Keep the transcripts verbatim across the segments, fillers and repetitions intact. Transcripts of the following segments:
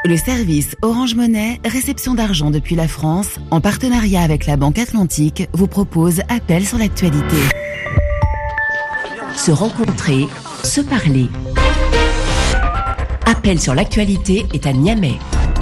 Le service Orange Monnaie, réception d'argent depuis la France, en partenariat avec la Banque Atlantique, vous propose Appel sur l'actualité. Se rencontrer, se parler. Appel sur l'actualité est à Niamey.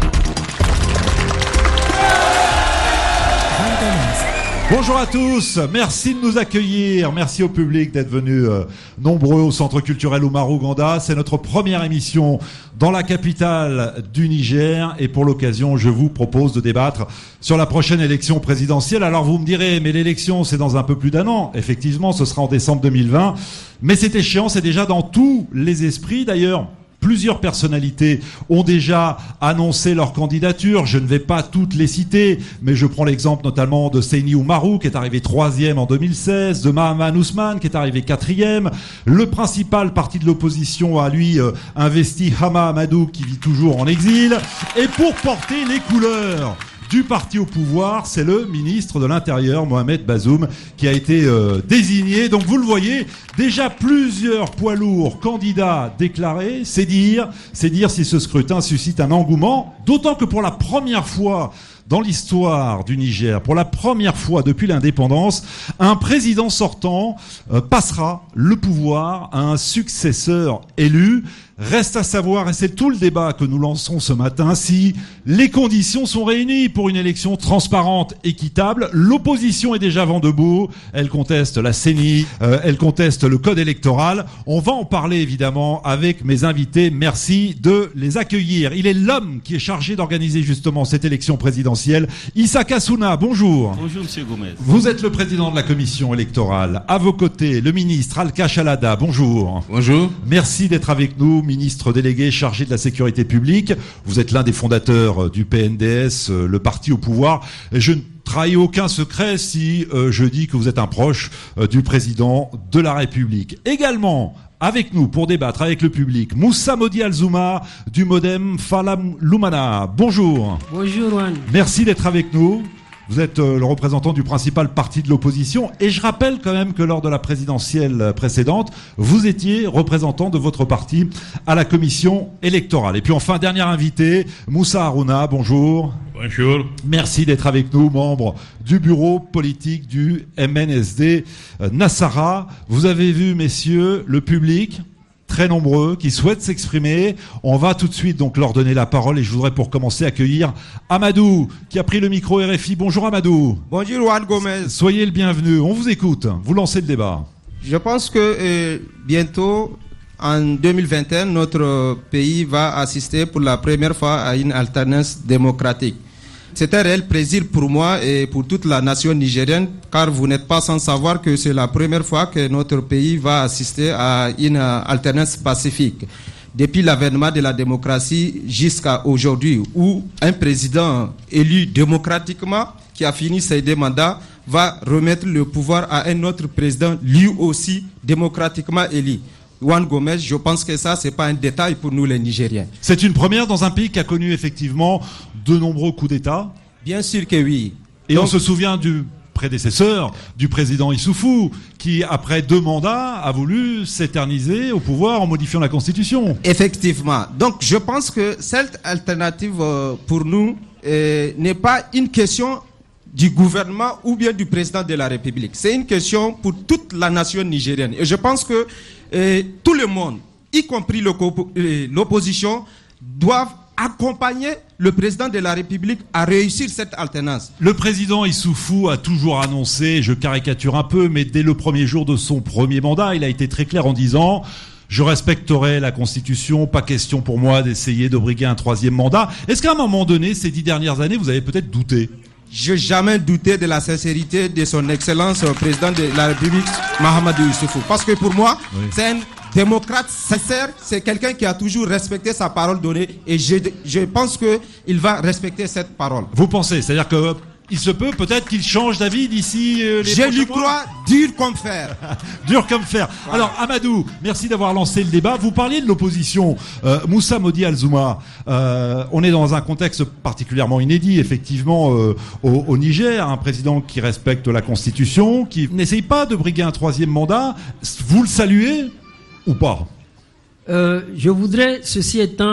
Bonjour à tous, merci de nous accueillir, merci au public d'être venus euh, nombreux au Centre culturel Oumarou Ouganda. C'est notre première émission dans la capitale du Niger et pour l'occasion, je vous propose de débattre sur la prochaine élection présidentielle. Alors vous me direz, mais l'élection c'est dans un peu plus d'un an. Effectivement, ce sera en décembre deux mille vingt, mais cette échéance est déjà dans tous les esprits d'ailleurs. Plusieurs personnalités ont déjà annoncé leur candidature. Je ne vais pas toutes les citer, mais je prends l'exemple notamment de Seyni Oumarou, qui est arrivé troisième en deux mille seize, de Mahaman Ousmane, qui est arrivé quatrième. Le principal parti de l'opposition a, lui, euh, investi Hama Amadou, qui vit toujours en exil. Et pour porter les couleurs du parti au pouvoir, c'est le ministre de l'Intérieur, Mohamed Bazoum, qui a été euh, désigné. Donc vous le voyez, déjà plusieurs poids lourds candidats déclarés. C'est dire, c'est dire si ce scrutin suscite un engouement, d'autant que pour la première fois dans l'histoire du Niger, pour la première fois depuis l'indépendance, un président sortant euh, passera le pouvoir à un successeur élu. Reste à savoir, et c'est tout le débat que nous lançons ce matin, si les conditions sont réunies pour une élection transparente, équitable. L'opposition est déjà vent debout, elle conteste la C E N I, euh, elle conteste le code électoral. On va en parler évidemment avec mes invités, merci de les accueillir. Il est l'homme qui est chargé d'organiser justement cette élection présidentielle. Issa Kassouna, bonjour. Bonjour Monsieur Gomez. Vous êtes le président de la commission électorale. À vos côtés, le ministre Alka Chalada, bonjour. Bonjour. Merci d'être avec nous, ministre délégué chargé de la sécurité publique. Vous êtes l'un des fondateurs du P N D S, le parti au pouvoir. Et je ne trahis aucun secret si euh, je dis que vous êtes un proche euh, du président de la République. Également, avec nous pour débattre avec le public, Moussa Modi Alzouma du Modem Falam Lumana. Bonjour. Bonjour Juan. Merci d'être avec nous. Vous êtes euh, le représentant du principal parti de l'opposition et je rappelle quand même que lors de la présidentielle précédente, vous étiez représentant de votre parti à la commission électorale. Et puis enfin, dernier invité, Moussa Harouna, bonjour. Bonjour. Merci d'être avec nous, membre du bureau politique du M N S D euh, Nassara. Vous avez vu, messieurs, le public très nombreux qui souhaitent s'exprimer. On va tout de suite donc leur donner la parole et je voudrais pour commencer accueillir Amadou qui a pris le micro R F I. Bonjour Amadou. Bonjour Juan Gomez. Soyez le bienvenu. On vous écoute. Vous lancez le débat. Je pense que euh, bientôt, en deux mille vingt et un, notre pays va assister pour la première fois à une alternance démocratique. C'est un réel plaisir pour moi et pour toute la nation nigérienne, car vous n'êtes pas sans savoir que c'est la première fois que notre pays va assister à une alternance pacifique. Depuis l'avènement de la démocratie jusqu'à aujourd'hui, où un président élu démocratiquement, qui a fini ses deux mandats, va remettre le pouvoir à un autre président, lui aussi démocratiquement élu. Juan Gomez, je pense que ça, c'est pas un détail pour nous les Nigériens. C'est une première dans un pays qui a connu effectivement de nombreux coups d'État. Bien sûr que oui. Et Donc, on se souvient du prédécesseur du président Issoufou, qui après deux mandats a voulu s'éterniser au pouvoir en modifiant la Constitution. Effectivement. Donc je pense que cette alternative euh, pour nous euh, n'est pas une question du gouvernement ou bien du président de la République. C'est une question pour toute la nation nigérienne. Et je pense que euh, tout le monde, y compris le, euh, l'opposition, doivent accompagner le président de la République à réussir cette alternance. Le président Issoufou a toujours annoncé, je caricature un peu, mais dès le premier jour de son premier mandat, il a été très clair en disant « Je respecterai la Constitution, pas question pour moi d'essayer de briguer un troisième mandat ». Est-ce qu'à un moment donné, ces dix dernières années, vous avez peut-être douté ? Je n'ai jamais douté de la sincérité de son excellence euh, président de la République, Mahamadou Issoufou. Parce que pour moi, oui. c'est un démocrate sincère, c'est quelqu'un qui a toujours respecté sa parole donnée et je, je pense qu'il va respecter cette parole. Vous pensez, c'est-à-dire que il se peut peut-être qu'il change d'avis d'ici euh, les Je prochains lui mois. crois dur comme fer. Dur comme fer. Voilà. Alors Amadou, merci d'avoir lancé le débat. Vous parliez de l'opposition. Euh, Moussa Modi Alzouma, euh, on est dans un contexte particulièrement inédit, effectivement, euh, au, au Niger, un président qui respecte la Constitution, qui n'essaye pas de briguer un troisième mandat. Vous le saluez ou pas ? euh, Je voudrais, ceci étant,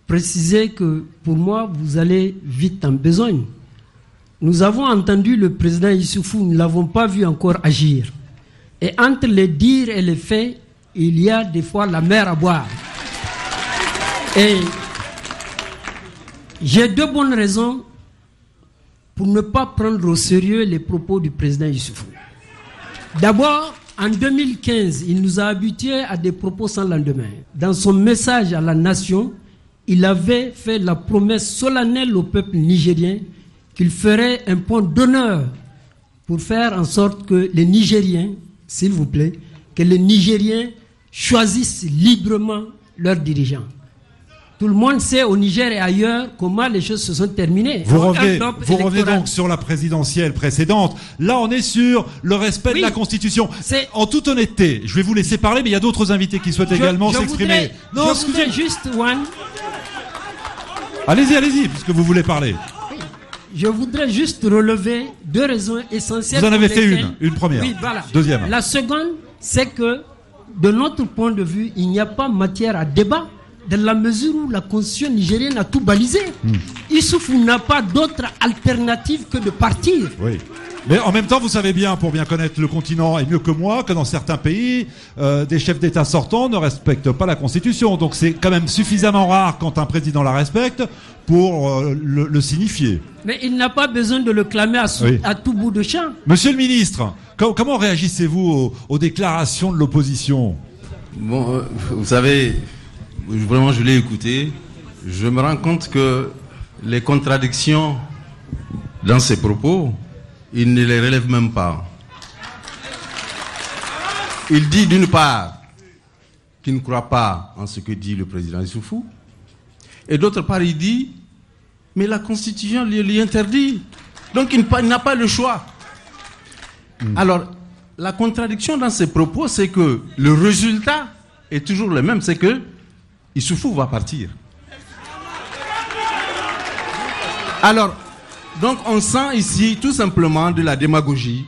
préciser que pour moi, vous allez vite en besogne. Nous avons entendu le président Issoufou, nous ne l'avons pas vu encore agir. Et entre les dires et les faits, il y a des fois la mer à boire. Et j'ai deux bonnes raisons pour ne pas prendre au sérieux les propos du président Issoufou. D'abord, en deux mille quinze, il nous a habitués à des propos sans lendemain. Dans son message à la nation, il avait fait la promesse solennelle au peuple nigérien qu'il ferait un point d'honneur pour faire en sorte que les Nigériens, s'il vous plaît, que les Nigériens choisissent librement leurs dirigeants. Tout le monde sait au Niger et ailleurs comment les choses se sont terminées. Vous revenez, vous revenez donc sur la présidentielle précédente. Là, on est sur le respect oui, de la Constitution. C'est... En toute honnêteté, je vais vous laisser parler, mais il y a d'autres invités qui souhaitent je, également je s'exprimer. Voudrais, non, je voudrais juste, Juan... Allez-y, allez-y, puisque vous voulez parler. Je voudrais juste relever deux raisons essentielles. Vous en avez fait lesquelles... une, une première. Oui, voilà. Deuxième. La seconde, c'est que, de notre point de vue, il n'y a pas matière à débat, dans la mesure où la constitution nigérienne a tout balisé. Hmm. Issoufou n'a pas d'autre alternative que de partir. Oui. Mais en même temps, vous savez bien, pour bien connaître le continent et mieux que moi, que dans certains pays, euh, des chefs d'État sortants ne respectent pas la Constitution. Donc c'est quand même suffisamment rare quand un président la respecte pour euh, le, le signifier. Mais il n'a pas besoin de le clamer à, sous, oui. à tout bout de champ. Monsieur le ministre, com- comment réagissez-vous aux, aux déclarations de l'opposition ? Bon, euh, vous savez, vraiment je l'ai écouté. Je me rends compte que les contradictions dans ses propos, il ne les relève même pas. Il dit d'une part qu'il ne croit pas en ce que dit le président Issoufou, et d'autre part il dit mais la Constitution lui, lui interdit, donc il n'a pas le choix. Mmh. Alors la contradiction dans ses propos, c'est que le résultat est toujours le même, c'est que Issoufou va partir. Alors donc on sent ici tout simplement de la démagogie.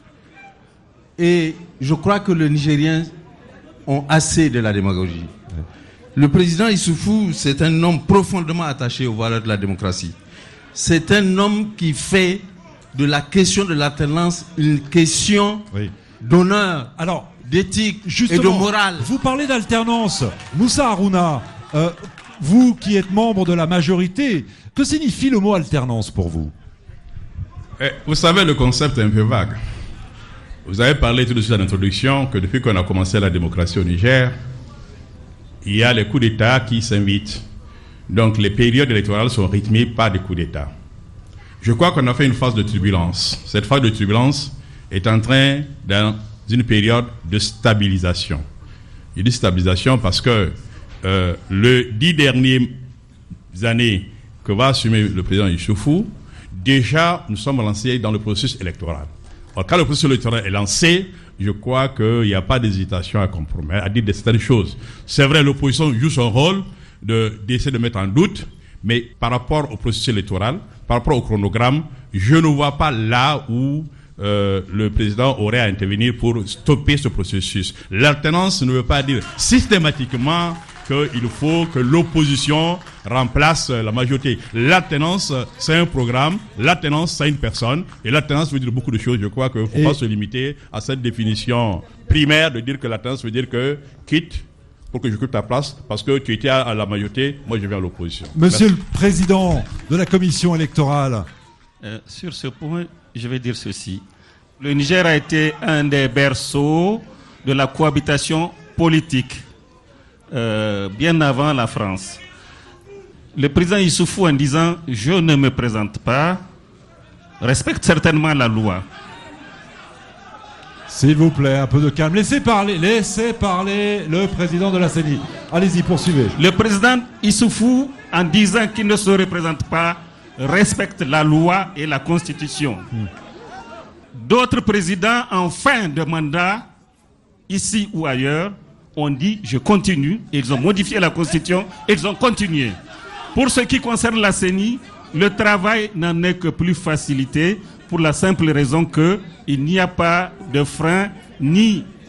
Et je crois que les Nigériens ont assez de la démagogie. Le président Issoufou, c'est un homme profondément attaché aux valeurs de la démocratie. C'est un homme qui fait de la question de l'alternance une question oui. d'honneur, alors, d'éthique et de morale. Vous parlez d'alternance. Moussa Harouna, euh, vous qui êtes membre de la majorité, que signifie le mot alternance pour vous ? eh, Vous savez, le concept est un peu vague. Vous avez parlé tout de suite en introduction que depuis qu'on a commencé la démocratie au Niger, il y a les coups d'État qui s'invitent. Donc les périodes électorales sont rythmées par des coups d'État. Je crois qu'on a fait une phase de turbulence. Cette phase de turbulence est en train dans une période de stabilisation. Je dis stabilisation parce que euh, les dix dernières années que va assumer le président Issoufou, déjà nous sommes lancés dans le processus électoral. Alors, quand le processus électoral est lancé, je crois qu'il n'y a pas d'hésitation à compromettre, à dire certaines choses. C'est vrai, l'opposition joue son rôle de, d'essayer de mettre en doute, mais par rapport au processus électoral, par rapport au chronogramme, je ne vois pas là où euh, le président aurait à intervenir pour stopper ce processus. L'alternance ne veut pas dire systématiquement qu'il faut que l'opposition remplace la majorité. L'alternance, c'est un programme. L'alternance, c'est une personne. Et l'alternance veut dire beaucoup de choses. Je crois qu'il ne faut et... pas se limiter à cette définition primaire de dire que l'alternance veut dire que quitte pour que je quitte ta place parce que tu étais à la majorité, moi je viens à l'opposition. Monsieur Merci. le Président de la Commission électorale. Euh, sur ce point, je vais dire ceci. Le Niger a été un des berceaux de la cohabitation politique. Euh, bien avant la France. Le président Issoufou, en disant « je ne me présente pas », respecte certainement la loi. S'il vous plaît, un peu de calme. Laissez parler, laissez parler le président de la C E N I. Allez-y, poursuivez. Le président Issoufou, en disant qu'il ne se représente pas, respecte la loi et la Constitution. Hmm. D'autres présidents en fin de mandat, ici ou ailleurs, ont dit je continue, et ils ont modifié la Constitution et ils ont continué. Pour ce qui concerne la C E N I, le travail n'en est que plus facilité pour la simple raison qu'il n'y a pas de frein ni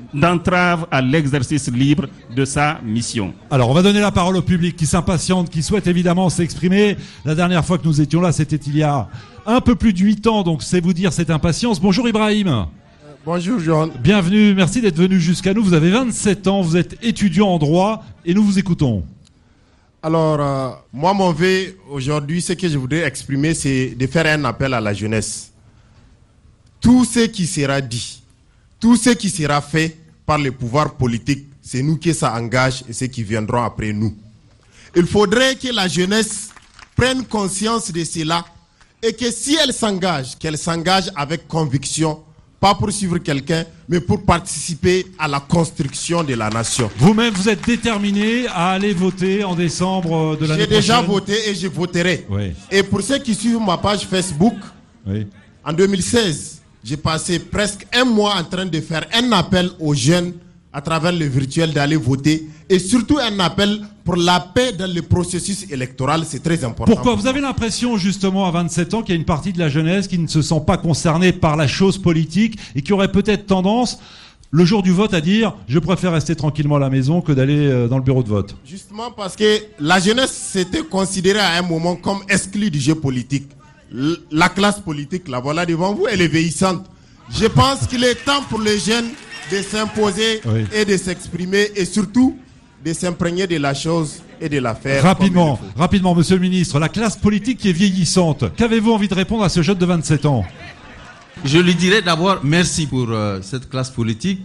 d'entrave à l'exercice libre de sa mission. Alors, on va donner la parole au public qui s'impatiente, qui souhaite évidemment s'exprimer. La dernière fois que nous étions là, c'était il y a un peu plus de huit ans, donc c'est vous dire cette impatience. Bonjour Ibrahim. Euh, bonjour Jean. Bienvenue, merci d'être venu jusqu'à nous. Vous avez vingt-sept ans, vous êtes étudiant en droit et nous vous écoutons. Alors, euh, moi, mon vœu aujourd'hui, ce que je voudrais exprimer, c'est de faire un appel à la jeunesse. Tout ce qui sera dit, tout ce qui sera fait par les pouvoirs politiques, c'est nous qui ça engage et ceux qui viendront après nous. Il faudrait que la jeunesse prenne conscience de cela et que si elle s'engage, qu'elle s'engage avec conviction, pas pour suivre quelqu'un, mais pour participer à la construction de la nation. Vous-même, vous êtes déterminé à aller voter en décembre de l'année prochaine. J'ai déjà voté et je voterai. Oui. Et pour ceux qui suivent ma page Facebook, oui. En deux mille seize, j'ai passé presque un mois en train de faire un appel aux jeunes à travers le virtuel d'aller voter et surtout un appel pour la paix dans le processus électoral, c'est très important. Pourquoi ? Vous avez l'impression justement à vingt-sept ans qu'il y a une partie de la jeunesse qui ne se sent pas concernée par la chose politique et qui aurait peut-être tendance, le jour du vote, à dire « je préfère rester tranquillement à la maison que d'aller dans le bureau de vote ». Justement parce que la jeunesse s'était considérée à un moment comme exclue du jeu politique. La classe politique, la voilà devant vous, elle est vieillissante. Je pense qu'il est temps pour les jeunes de s'imposer oui. et de s'exprimer et surtout de s'imprégner de la chose et de la faire. Rapidement, rapidement, monsieur le ministre, la classe politique qui est vieillissante, qu'avez-vous envie de répondre à ce jeune de vingt-sept ans ? Je lui dirais d'abord merci pour euh, cette classe politique,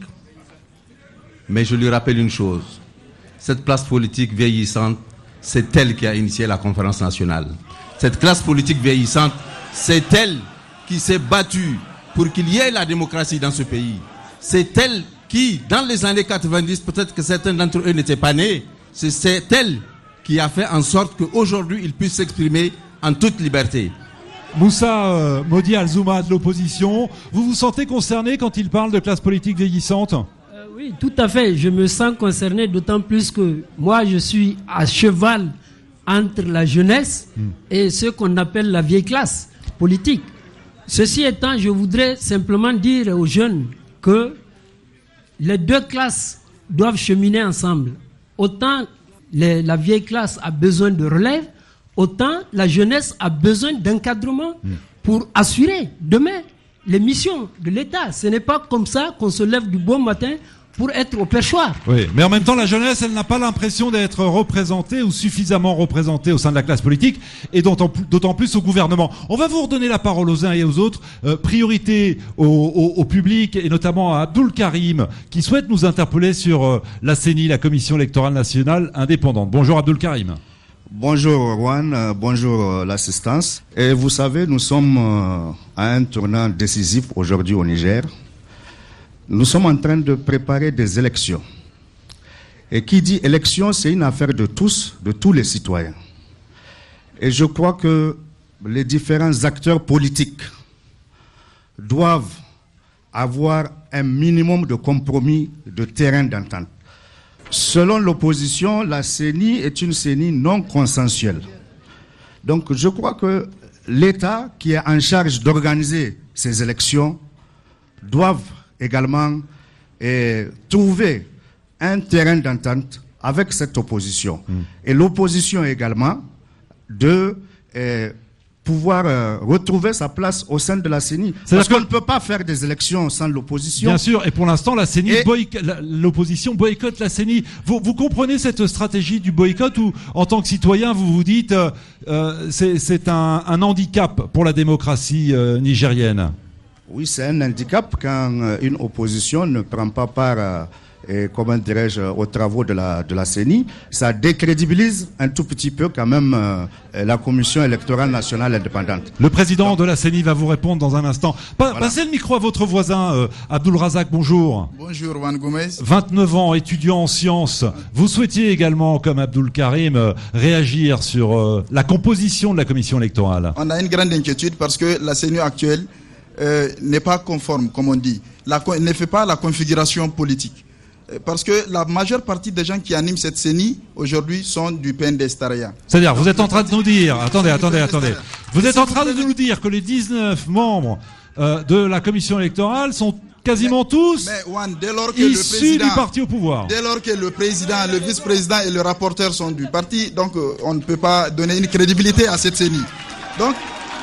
mais je lui rappelle une chose. Cette classe politique vieillissante, c'est elle qui a initié la conférence nationale. Cette classe politique vieillissante, c'est elle qui s'est battue pour qu'il y ait la démocratie dans ce pays. C'est elle qui, dans les années quatre-vingt-dix, peut-être que certains d'entre eux n'étaient pas nés, c'est elle qui a fait en sorte qu'aujourd'hui, ils puissent s'exprimer en toute liberté. Moussa euh, Modi Alzouma de l'opposition, vous vous sentez concerné quand il parle de classe politique vieillissante ? euh, Oui, tout à fait. Je me sens concerné, d'autant plus que moi, je suis à cheval entre la jeunesse hmm. et ce qu'on appelle la vieille classe politique. Ceci étant, je voudrais simplement dire aux jeunes que les deux classes doivent cheminer ensemble. Autant les, la vieille classe a besoin de relève, autant la jeunesse a besoin d'encadrement mmh. pour assurer demain les missions de l'État. Ce n'est pas comme ça qu'on se lève du bon matin pour être au perchoir. Oui, mais en même temps, la jeunesse, elle n'a pas l'impression d'être représentée ou suffisamment représentée au sein de la classe politique et d'autant plus au gouvernement. On va vous redonner la parole aux uns et aux autres. Euh, priorité au, au, au public et notamment à Abdoul Karim qui souhaite nous interpeller sur euh, la C E N I, la Commission électorale nationale indépendante. Bonjour Abdoul Karim. Bonjour Juan, euh, bonjour euh, l'assistance. Et vous savez, nous sommes euh, à un tournant décisif aujourd'hui au Niger. Nous sommes en train de préparer des élections. Et qui dit élection, c'est une affaire de tous, de tous les citoyens. Et je crois que les différents acteurs politiques doivent avoir un minimum de compromis, de terrain d'entente. Selon l'opposition, la C E N I est une C E N I non consensuelle. Donc je crois que l'État qui est en charge d'organiser ces élections doivent également eh, trouver un terrain d'entente avec cette opposition. Mmh. Et l'opposition également de eh, pouvoir euh, retrouver sa place au sein de la C E N I. Parce qu'on ne peut pas faire des élections sans l'opposition. Bien sûr, et pour l'instant, la C E N I et... boyc... l'opposition boycotte la C E N I. Vous, vous comprenez cette stratégie du boycott où, en tant que citoyen, vous vous dites euh, euh, c'est un, un handicap pour la démocratie euh, nigérienne? Oui, c'est un handicap quand une opposition ne prend pas part, euh, et, comment dirais-je, aux travaux de la, de la C E N I. Ça décrédibilise un tout petit peu quand même euh, la Commission électorale nationale indépendante. Le président Donc, de la C E N I va vous répondre dans un instant. Pa voilà. Passez le micro à votre voisin, euh, Abdoul Razak, bonjour. Bonjour, Juan Gomez. vingt-neuf ans, étudiant en sciences. Vous souhaitiez également, comme Abdoul Karim, euh, réagir sur euh, la composition de la Commission électorale. On a une grande inquiétude parce que la C E N I actuelle Euh, n'est pas conforme, comme on dit. La, ne fait pas la configuration politique. Euh, parce que la majeure partie des gens qui animent cette C E N I aujourd'hui sont du P N D S Taraya. C'est-à-dire, vous êtes en train de nous dire, attendez, attendez, attendez, vous êtes en train de nous dire que les dix-neuf membres euh, de la commission électorale sont quasiment mais, tous mais, Juan, dès lors que issus le président, du parti au pouvoir. Dès lors que le président, le vice-président et le rapporteur sont du parti, donc euh, on ne peut pas donner une crédibilité à cette C E N I. Donc,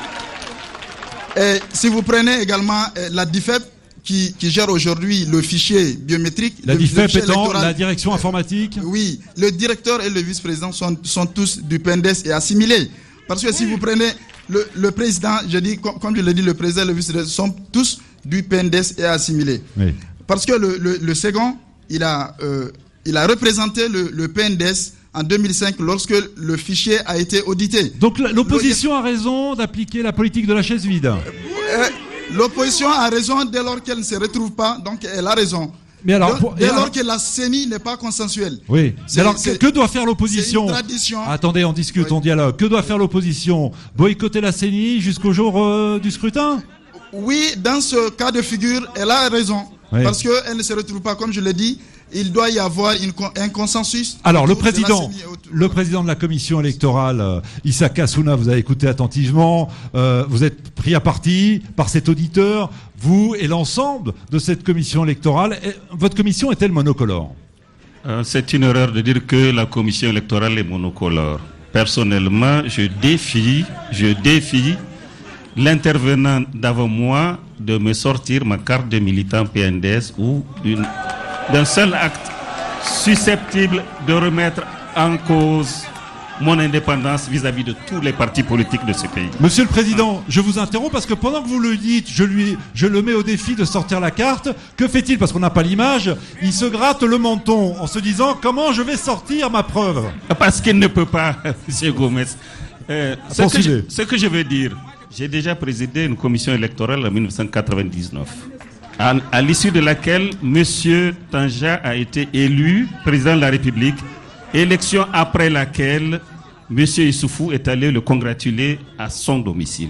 et si vous prenez également euh, la D I F E P qui, qui gère aujourd'hui le fichier biométrique. La le, D I F E P le étant la direction informatique. euh, Oui, le directeur et le vice-président sont, sont tous du P N D E S et assimilés. Parce que si vous prenez le, le président, je dis, comme, comme je l'ai dit, le président et le vice-président sont tous du P N D E S et assimilés. Oui. Parce que le, le, le second, il a, euh, il a représenté le, le P N D E S en deux mille cinq lorsque le fichier a été audité. Donc l'opposition a raison d'appliquer la politique de la chaise vide. Euh, L'opposition a raison dès lors qu'elle ne se retrouve pas, donc elle a raison. Mais alors, dès, pour, dès alors, lors que la C E N I n'est pas consensuelle. Oui. Alors que, que doit faire l'opposition? C'est une tradition. Attendez, on discute, oui. on dialogue. Que doit faire l'opposition? Boycotter la C E N I jusqu'au jour euh, du scrutin? Oui, dans ce cas de figure, elle a raison. Oui. Parce qu'elle ne se retrouve pas, comme je l'ai dit, il doit y avoir une, un consensus. Alors, le président, le président de la commission électorale, euh, Issa Souna, vous avez écouté attentivement, euh, vous êtes pris à partie par cet auditeur, vous et l'ensemble de cette commission électorale. Et votre commission est-elle monocolore? euh, C'est une erreur de dire que la commission électorale est monocolore. Personnellement, je défie, je défie l'intervenant d'avant moi de me sortir ma carte de militant P N D E S ou d'une... d'un seul acte susceptible de remettre en cause mon indépendance vis-à-vis de tous les partis politiques de ce pays. Monsieur le Président, je vous interromps parce que pendant que vous le dites, je lui, je le mets au défi de sortir la carte. Que fait-il? Parce qu'on n'a pas l'image. Il se gratte le menton en se disant comment je vais sortir ma preuve. Parce qu'il ne peut pas, Monsieur Gomes. Euh, ce, que je, ce que je veux dire, j'ai déjà présidé une commission électorale en mille neuf cent quatre-vingt-dix-neuf. À, à l'issue de laquelle M. Tanja a été élu président de la République, élection après laquelle M. Issoufou est allé le congratuler à son domicile.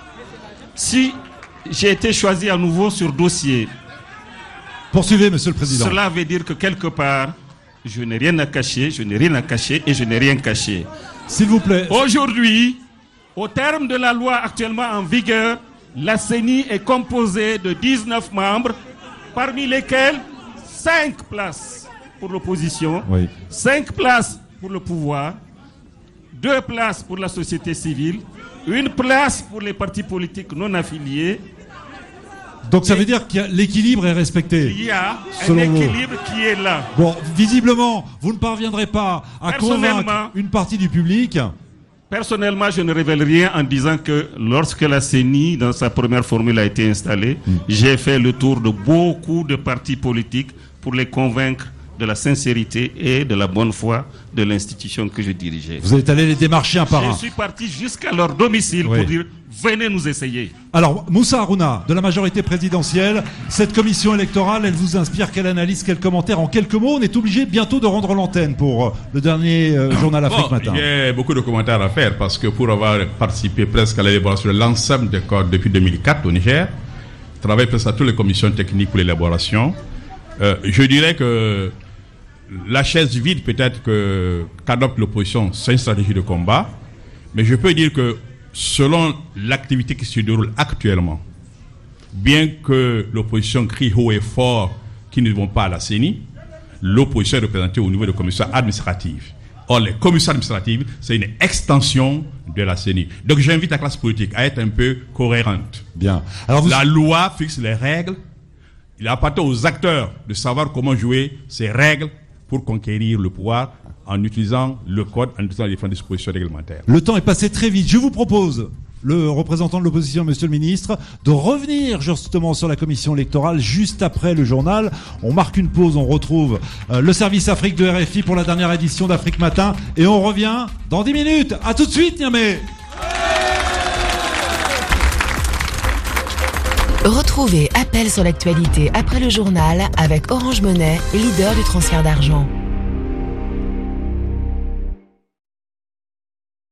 Si j'ai été choisi à nouveau sur dossier, poursuivez, Monsieur le Président. Cela veut dire que quelque part, je n'ai rien à cacher, je n'ai rien à cacher et je n'ai rien caché. S'il vous plaît. Aujourd'hui, au terme de la loi actuellement en vigueur, la C E N I est composée de dix-neuf membres, parmi lesquels cinq places pour l'opposition, oui. cinq places pour le pouvoir, deux places pour la société civile, une place pour les partis politiques non affiliés. Donc ça veut dire que l'équilibre est respecté. Il y a un équilibre vous. qui est là. Bon, visiblement, vous ne parviendrez pas à convaincre une partie du public. Personnellement, je ne révèle rien en disant que lorsque la C E N I, dans sa première formule, a été installée, mmh. j'ai fait le tour de beaucoup de partis politiques pour les convaincre de la sincérité et de la bonne foi de l'institution que je dirigeais. Vous êtes allé les démarcher un par un. Je suis parti jusqu'à leur domicile oui. pour dire venez nous essayer. Alors, Moussa Harouna, de la majorité présidentielle, cette commission électorale, elle vous inspire quelle analyse, quel commentaire? En quelques mots, on est obligé bientôt de rendre l'antenne pour le dernier euh, journal Afrique bon, Matin. J'ai beaucoup de commentaires à faire parce que pour avoir participé presque à l'élaboration de l'ensemble des codes depuis deux mille quatre au Niger, travaillé presque à toutes les commissions techniques pour l'élaboration, euh, je dirais que la chaise vide peut-être que qu'adopte l'opposition, c'est une stratégie de combat, mais je peux dire que selon l'activité qui se déroule actuellement, bien que l'opposition crie haut et fort qu'ils ne vont pas à la C E N I, l'opposition est représentée au niveau des commissions administratives. Or, les commissions administratives, c'est une extension de la C E N I. Donc, j'invite la classe politique à être un peu cohérente. Bien. Alors vous... La loi fixe les règles. Il appartient aux acteurs de savoir comment jouer ces règles pour conquérir le pouvoir en utilisant le code, en utilisant les différentes dispositions réglementaires. Le temps est passé très vite. Je vous propose, le représentant de l'opposition, monsieur le ministre, de revenir justement sur la commission électorale juste après le journal. On marque une pause, on retrouve euh, le service Afrique de R F I pour la dernière édition d'Afrique Matin et on revient dans dix minutes. À tout de suite, Niamey. Retrouvez Appel sur l'actualité après le journal avec Orange Monnaie, leader du transfert d'argent.